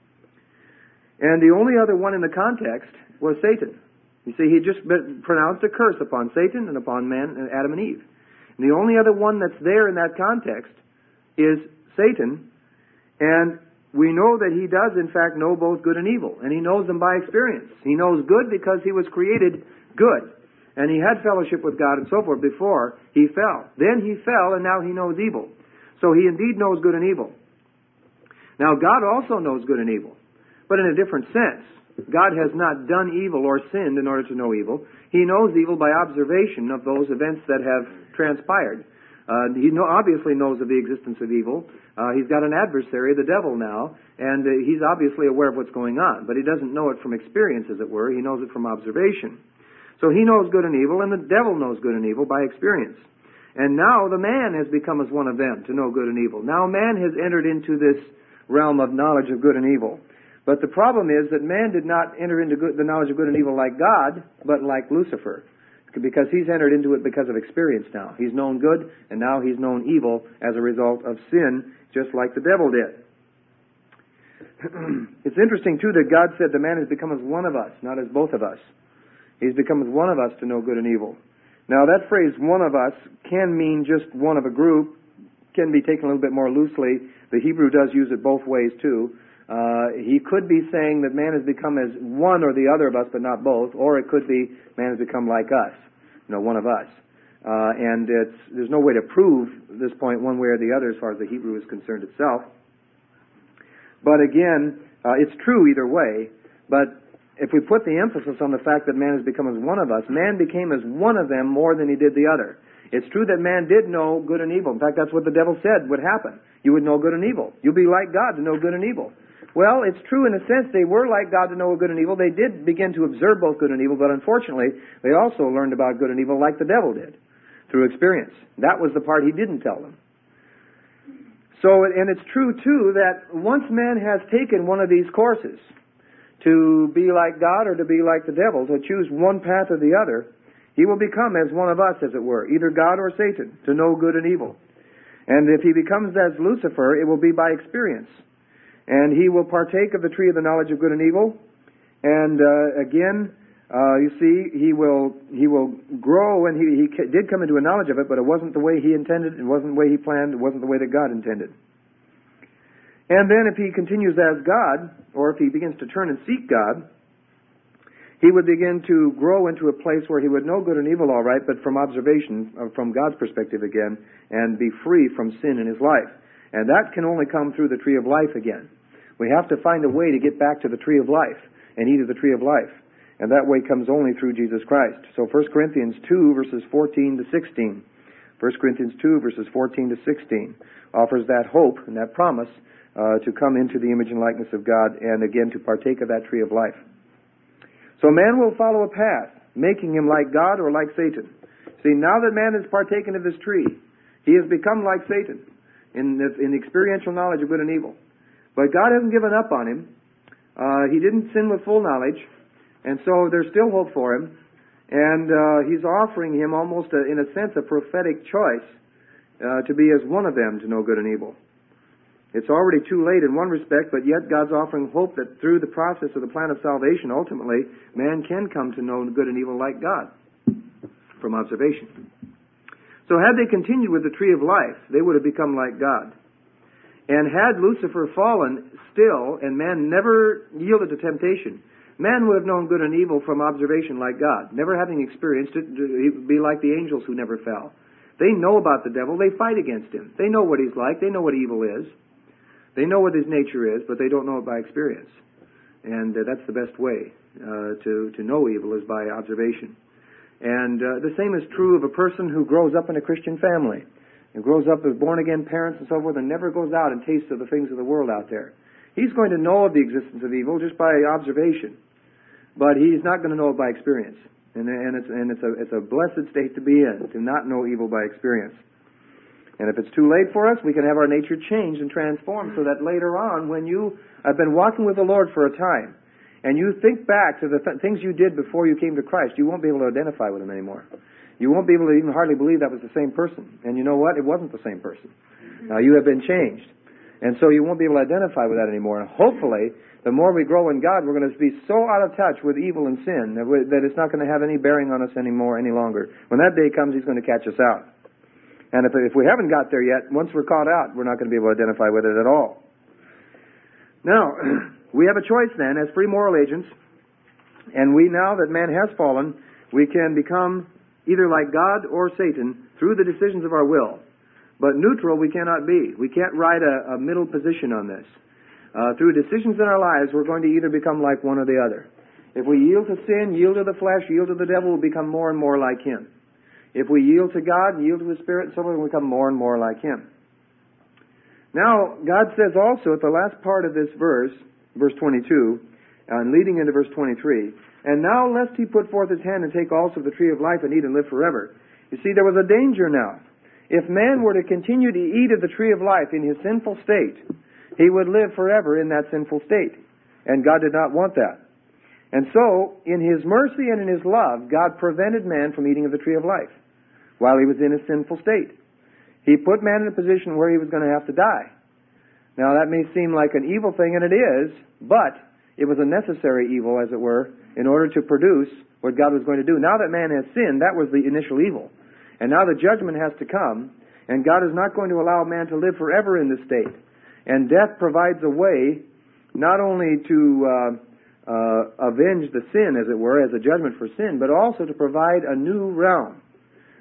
Speaker 2: And the only other one in the context was Satan. You see, he just pronounced a curse upon Satan and upon man, Adam and Eve. And the only other one that's there in that context is Satan, and we know that he does, in fact, know both good and evil, and he knows them by experience. He knows good because he was created good, and he had fellowship with God and so forth before he fell. Then he fell, and now he knows evil. So he indeed knows good and evil. Now, God also knows good and evil, but in a different sense. God has not done evil or sinned in order to know evil. He knows evil by observation of those events that have transpired. Uh, he know, obviously knows of the existence of evil. Uh, he's got an adversary, the devil now, and uh, he's obviously aware of what's going on, but he doesn't know it from experience, as it were. He knows it from observation. So he knows good and evil, and the devil knows good and evil by experience. And now the man has become as one of them to know good and evil. Now man has entered into this realm of knowledge of good and evil. But the problem is that man did not enter into good, the knowledge of good and evil like God, but like Lucifer. Because he's entered into it because of experience now. He's known good, and now he's known evil as a result of sin, just like the devil did. It's interesting, too, that God said the man has become as one of us, not as both of us. He's become as one of us to know good and evil. Now, that phrase, one of us, can mean just one of a group, can be taken a little bit more loosely. The Hebrew does use it both ways, too. Uh, he could be saying that man has become as one or the other of us, but not both, or it could be man has become like us, you know, one of us. Uh, and it's, there's no way to prove this point one way or the other as far as the Hebrew is concerned itself. But again, uh, it's true either way. But if we put the emphasis on the fact that man has become as one of us, man became as one of them more than he did the other. It's true that man did know good and evil. In fact, that's what the devil said would happen. You would know good and evil. You'll be like God to know good and evil. Well, it's true in a sense they were like God to know good and evil. They did begin to observe both good and evil, but unfortunately, they also learned about good and evil like the devil did, through experience. That was the part he didn't tell them. So, and it's true, too, that once man has taken one of these courses, to be like God or to be like the devil, to choose one path or the other, he will become as one of us, as it were, either God or Satan, to know good and evil. And if he becomes as Lucifer, it will be by experience. And he will partake of the tree of the knowledge of good and evil. And uh, again, uh, you see, he will he will grow, and he, he did come into a knowledge of it, but it wasn't the way he intended, it wasn't the way he planned, it wasn't the way that God intended. And then if he continues as God, or if he begins to turn and seek God, he would begin to grow into a place where he would know good and evil all right, but from observation, uh, from God's perspective again, and be free from sin in his life. And that can only come through the tree of life again. We have to find a way to get back to the tree of life and eat of the tree of life. And that way comes only through Jesus Christ. So First Corinthians two, verses fourteen to sixteen. First Corinthians two, verses fourteen to sixteen offers that hope and that promise uh, to come into the image and likeness of God and again to partake of that tree of life. So man will follow a path, making him like God or like Satan. See, now that man has partaken of this tree, he has become like Satan in the, in the experiential knowledge of good and evil. But God hasn't given up on him. Uh, he didn't sin with full knowledge, and so there's still hope for him. And uh, he's offering him almost, a, in a sense, a prophetic choice uh, to be as one of them to know good and evil. It's already too late in one respect, but yet God's offering hope that through the process of the plan of salvation, ultimately, man can come to know good and evil like God from observation. So had they continued with the tree of life, they would have become like God. And had Lucifer fallen still, and man never yielded to temptation, man would have known good and evil from observation like God. Never having experienced it, he would be like the angels who never fell. They know about the devil, they fight against him. They know what he's like, they know what evil is. They know what his nature is, but they don't know it by experience. And uh, that's the best way uh, to, to know evil, is by observation. And uh, the same is true of a person who grows up in a Christian family, and grows up with born-again parents and so forth, and never goes out and tastes of the things of the world out there. He's going to know of the existence of evil just by observation, but he's not going to know it by experience. And, and, it's, and it's, a, it's a blessed state to be in, to not know evil by experience. And if it's too late for us, we can have our nature changed and transformed so that later on, when you have been walking with the Lord for a time, and you think back to the th- things you did before you came to Christ, you won't be able to identify with Him anymore. You won't be able to even hardly believe that was the same person. And you know what? It wasn't the same person. Now, you have been changed. And so you won't be able to identify with that anymore. And hopefully, the more we grow in God, we're going to be so out of touch with evil and sin that, we, that it's not going to have any bearing on us anymore, any longer. When that day comes, He's going to catch us out. And if, if we haven't got there yet, once we're caught out, we're not going to be able to identify with it at all. Now, we have a choice then as free moral agents, and we, now that man has fallen, we can become either like God or Satan through the decisions of our will. But neutral we cannot be. We can't ride a, a middle position on this. Uh, through decisions in our lives, we're going to either become like one or the other. If we yield to sin, yield to the flesh, yield to the devil, we'll become more and more like him. If we yield to God, yield to the Spirit, so we'll become more and more like him. Now, God says also at the last part of this verse, verse twenty-two, and leading into verse twenty-three, and now lest he put forth his hand and take also the tree of life and eat and live forever. You see, there was a danger now. If man were to continue to eat of the tree of life in his sinful state, he would live forever in that sinful state. And God did not want that. And so, in His mercy and in His love, God prevented man from eating of the tree of life while he was in a sinful state. He put man in a position where he was going to have to die. Now, that may seem like an evil thing, and it is, but it was a necessary evil, as it were, in order to produce what God was going to do. Now that man has sinned, that was the initial evil. And now the judgment has to come, and God is not going to allow man to live forever in this state. And death provides a way not only to uh, uh, avenge the sin, as it were, as a judgment for sin, but also to provide a new realm,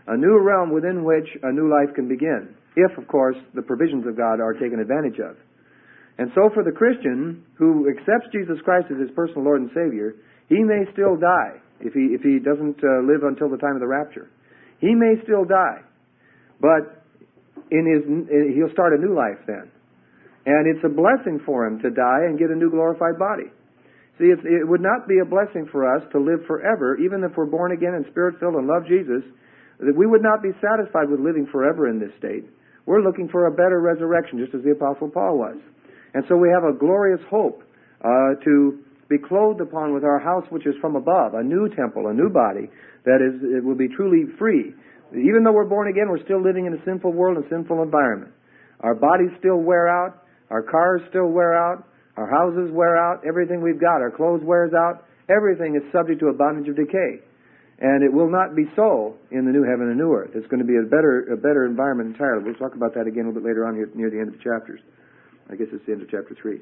Speaker 2: A new realm within which a new life can begin, if, of course, the provisions of God are taken advantage of. And so for the Christian who accepts Jesus Christ as his personal Lord and Savior, he may still die if he, if he doesn't uh, live until the time of the rapture. He may still die, but in his, he'll start a new life then. And it's a blessing for him to die and get a new glorified body. See, it's, it would not be a blessing for us to live forever, even if we're born again and Spirit-filled and love Jesus, that we would not be satisfied with living forever in this state. We're looking for a better resurrection, just as the Apostle Paul was. And so we have a glorious hope uh, to be clothed upon with our house which is from above, a new temple, a new body that is it will be truly free. Even though we're born again, we're still living in a sinful world and sinful environment. Our bodies still wear out, our cars still wear out, our houses wear out, everything we've got, our clothes wears out, everything is subject to a bondage of decay. And it will not be so in the new heaven and new earth. It's going to be a better a better environment entirely. We'll talk about that again a little bit later on here, near the end of the chapters. I guess it's the end of chapter three.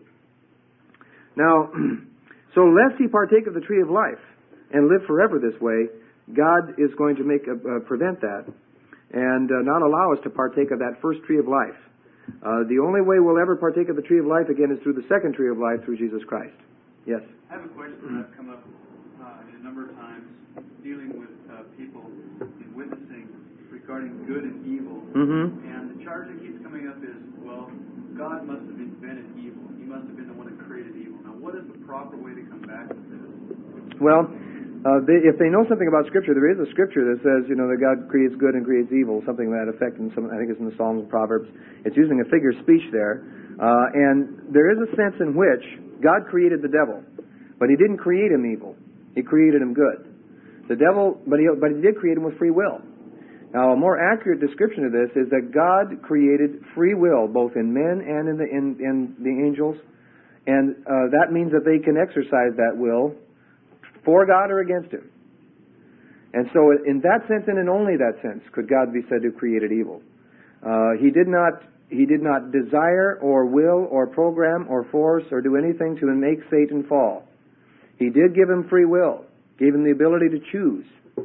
Speaker 2: Now, so lest he partake of the tree of life and live forever this way, God is going to make a, uh, prevent that and uh, not allow us to partake of that first tree of life. Uh, the only way we'll ever partake of the tree of life again is through the second tree of life, through Jesus Christ. Yes?
Speaker 1: I have a question that's come up uh, a number of times dealing with uh, people in witnessing regarding good and evil.
Speaker 2: Mm-hmm.
Speaker 1: And the charge that keeps coming up is, well, God must have invented evil. He must have been the one that created evil. Now, what is the proper way to come back to this?
Speaker 2: Well, uh, they, if they know something about Scripture, there is a Scripture that says, you know, that God creates good and creates evil, something to that effect. In some, I think it's in the Psalms and Proverbs. It's using a figure of speech there. Uh, and there is a sense in which God created the devil, but he didn't create him evil. He created him good. The devil, but he, but he did create him with free will. Now, a more accurate description of this is that God created free will, both in men and in the, in, in the angels. And uh, that means that they can exercise that will for God or against him. And so in that sense, and in only that sense, could God be said to have created evil. Uh, he did not he did not desire or will or program or force or do anything to make Satan fall. He did give him free will, gave him the ability to choose.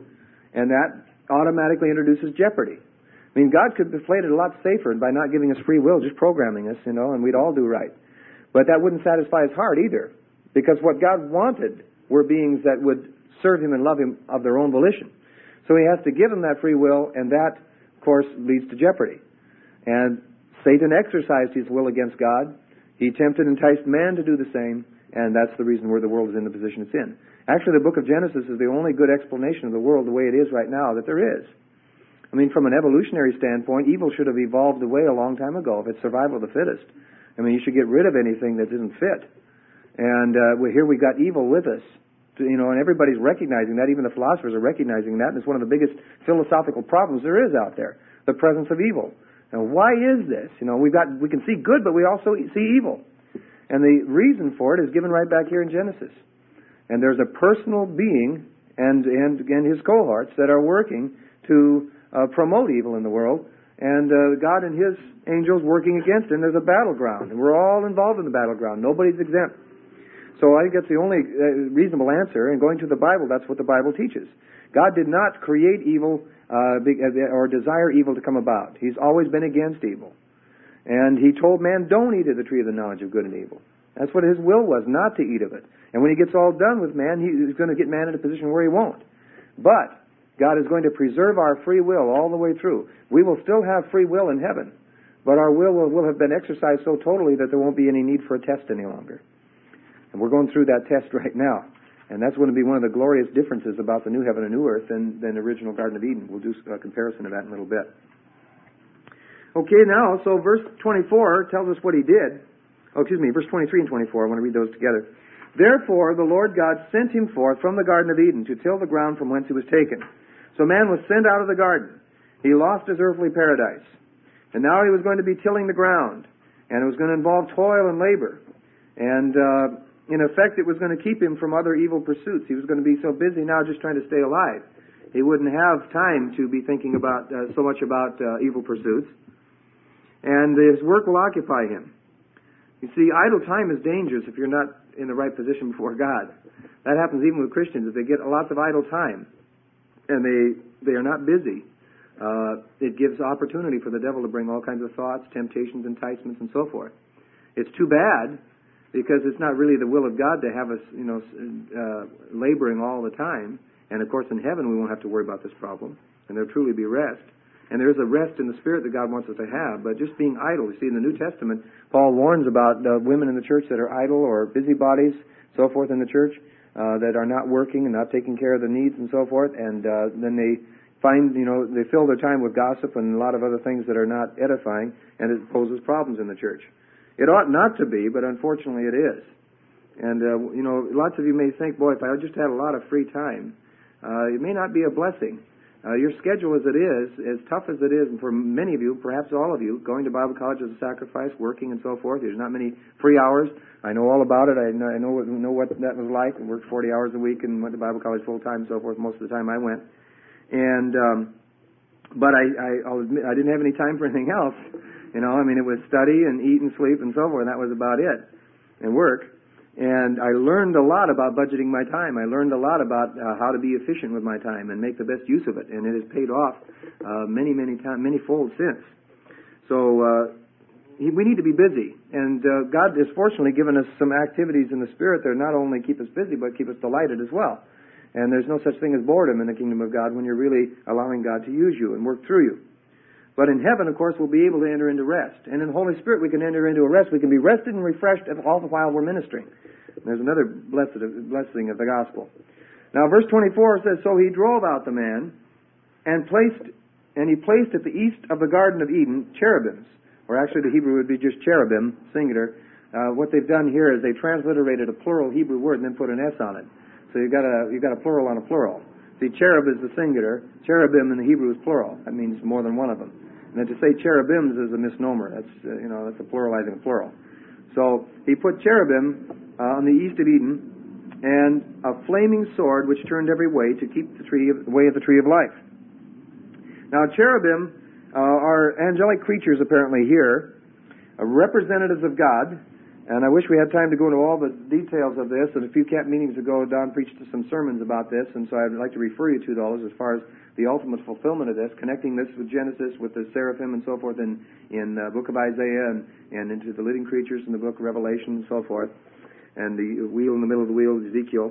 Speaker 2: And that automatically introduces jeopardy. I mean, God could have played it a lot safer by not giving us free will, just programming us, you know, and we'd all do right. But that wouldn't satisfy his heart either, because what God wanted were beings that would serve him and love him of their own volition. So he has to give them that free will, and that, of course, leads to jeopardy. And Satan exercised his will against God. He tempted and enticed man to do the same, and that's the reason where the world is in the position it's in. Actually, the book of Genesis is the only good explanation of the world the way it is right now that there is. I mean, from an evolutionary standpoint, evil should have evolved away a long time ago if it's survival of the fittest. I mean, you should get rid of anything that isn't fit. And uh, here we got evil with us. You know, and everybody's recognizing that. Even the philosophers are recognizing that. And it's one of the biggest philosophical problems there is out there, the presence of evil. Now, why is this? You know, we've got we can see good, but we also see evil. And the reason for it is given right back here in Genesis. And there's a personal being and and, and his cohorts that are working to uh, promote evil in the world. And uh, God and his angels working against it. And there's a battleground. And we're all involved in the battleground. Nobody's exempt. So I think that's the only uh, reasonable answer. And going to the Bible, that's what the Bible teaches. God did not create evil uh, or desire evil to come about. He's always been against evil. And he told man, don't eat of the tree of the knowledge of good and evil. That's what his will was, not to eat of it. And when he gets all done with man, he's going to get man in a position where he won't. But God is going to preserve our free will all the way through. We will still have free will in heaven, but our will will, will have been exercised so totally that there won't be any need for a test any longer. And we're going through that test right now. And that's going to be one of the glorious differences about the new heaven and new earth than, than the original Garden of Eden. We'll do a comparison of that in a little bit. Okay, now, so verse twenty-four tells us what he did. Oh, excuse me, verse twenty-three and twenty-four. I want to read those together. Therefore, the Lord God sent him forth from the Garden of Eden to till the ground from whence he was taken. So man was sent out of the garden. He lost his earthly paradise. And now he was going to be tilling the ground. And it was going to involve toil and labor. And, uh, in effect, it was going to keep him from other evil pursuits. He was going to be so busy now just trying to stay alive. He wouldn't have time to be thinking about uh, so much about uh, evil pursuits. And his work will occupy him. You see, idle time is dangerous if you're not in the right position before God. That happens even with Christians. If they get lots of idle time and they they are not busy, uh, it gives opportunity for the devil to bring all kinds of thoughts, temptations, enticements, and so forth. It's too bad, because it's not really the will of God to have us, you know, uh, laboring all the time. And of course, in heaven, we won't have to worry about this problem, and there'll truly be rest. And there is a rest in the Spirit that God wants us to have, but just being idle. You see, in the New Testament, Paul warns about uh, women in the church that are idle or busybodies, so forth in the church, uh, that are not working and not taking care of the needs and so forth, and uh, then they find, you know, they fill their time with gossip and a lot of other things that are not edifying, and it poses problems in the church. It ought not to be, but unfortunately it is. And, uh, you know, lots of you may think, boy, if I just had a lot of free time, uh, it may not be a blessing. Uh, your schedule as it is, as tough as it is, and for many of you, perhaps all of you, going to Bible college is a sacrifice, working and so forth. There's not many free hours. I know all about it. I know, I know, what, know what that was like. I worked forty hours a week and went to Bible college full time and so forth most of the time I went. And, um, but I, I, I'll admit, I didn't have any time for anything else. You know, I mean, it was study and eat and sleep and so forth, and that was about it, and work. And I learned a lot about budgeting my time. I learned a lot about uh, how to be efficient with my time and make the best use of it, and it has paid off uh, many, many times, many fold since. So uh, he, we need to be busy, and uh, God has fortunately given us some activities in the Spirit that not only keep us busy, but keep us delighted as well. And there's no such thing as boredom in the kingdom of God when you're really allowing God to use you and work through you. But in heaven, of course, we'll be able to enter into rest. And in the Holy Spirit, we can enter into a rest. We can be rested and refreshed all the while we're ministering. There's another blessed, blessing of the gospel. Now, verse twenty-four says, "So he drove out the man, and placed, and he placed at the east of the Garden of Eden cherubims." Or actually, the Hebrew would be just cherubim, singular. Uh, what they've done here is they transliterated a plural Hebrew word and then put an S on it. So you've got a, you've got a plural on a plural. See, cherub is the singular. Cherubim in the Hebrew is plural. That means more than one of them. And then to say cherubims is a misnomer. That's, uh, you know, that's a pluralizing a plural. So he put cherubim uh, on the east of Eden, and a flaming sword which turned every way to keep the tree of, the way of the tree of life. Now, cherubim uh, are angelic creatures apparently here, uh, representatives of God. And I wish we had time to go into all the details of this. And a few camp meetings ago, Don preached some sermons about this, and so I'd like to refer you to those as far as the ultimate fulfillment of this, connecting this with Genesis, with the seraphim and so forth in in the book of Isaiah, and, and into the living creatures in the book of Revelation and so forth, and the wheel in the middle of the wheel of Ezekiel.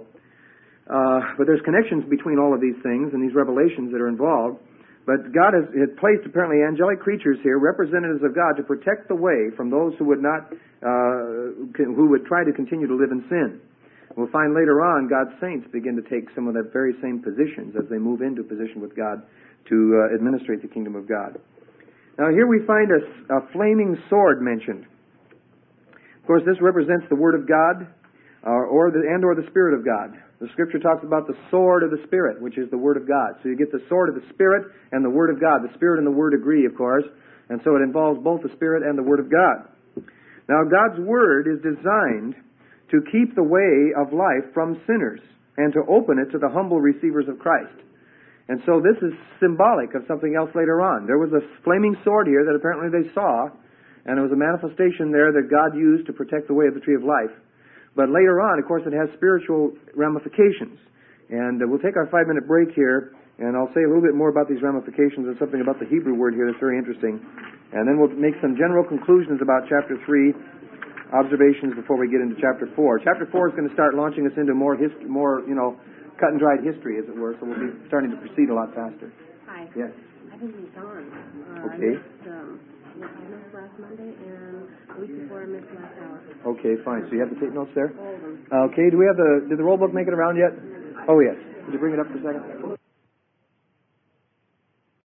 Speaker 2: Uh, but there's connections between all of these things and these revelations that are involved. But God has, has placed apparently angelic creatures here, representatives of God, to protect the way from those who would not, uh, who would try to continue to live in sin. We'll find later on God's saints begin to take some of that very same positions as they move into position with God to uh, administrate the kingdom of God. Now here we find a, a flaming sword mentioned. Of course, this represents the Word of God, uh, or the and or the Spirit of God. The Scripture talks about the sword of the Spirit, which is the Word of God. So you get the sword of the Spirit and the Word of God. The Spirit and the Word agree, of course, and so it involves both the Spirit and the Word of God. Now, God's Word is designed to keep the way of life from sinners and to open it to the humble receivers of Christ. And so this is symbolic of something else later on. There was a flaming sword here that apparently they saw, and it was a manifestation there that God used to protect the way of the tree of life. But later on, of course, it has spiritual ramifications. And uh, we'll take our five-minute break here, and I'll say a little bit more about these ramifications and something about the Hebrew word here that's very interesting. And then we'll make some general conclusions about chapter three, observations before we get into chapter four. Chapter four is going to start launching us into more, hist- more, you know, cut-and-dried history, as it were, so we'll be starting to proceed a lot faster.
Speaker 3: Hi.
Speaker 2: Yes.
Speaker 3: I think he's gone. Uh,
Speaker 2: Okay.
Speaker 3: I missed, um, I missed last Monday, and a week before I missed last hour.
Speaker 2: Okay, fine. So you have the tape notes there?
Speaker 3: All of them.
Speaker 2: Okay, do we have the, did the roll book make it around yet? Oh, yes. Could you bring it up for a second?